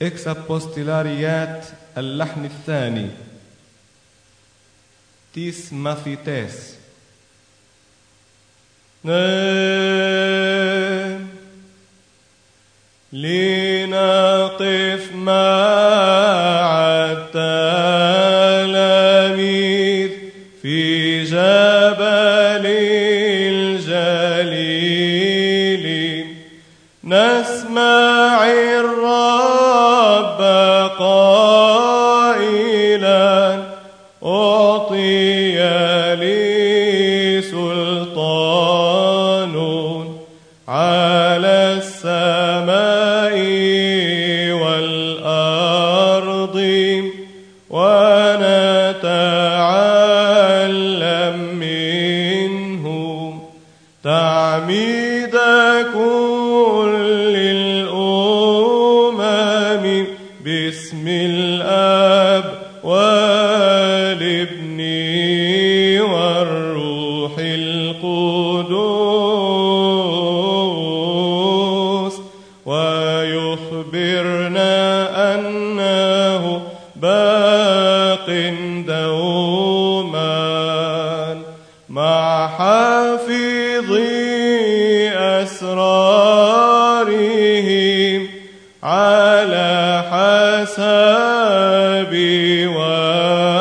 إكس أبوستيلاريات اللحن الثاني. تيس ماثيتاس. لنقف مع التلاميذ في جبل الجليل، نسمع الرب قائلا أعطي لي سلطان على السماء والأرض، ونتعلم منه تعميد كل الأمم باسم الآب والابن والروح القدوس، ويخبرنا أنه باق دوما مع حافظي أسرارهم على حسب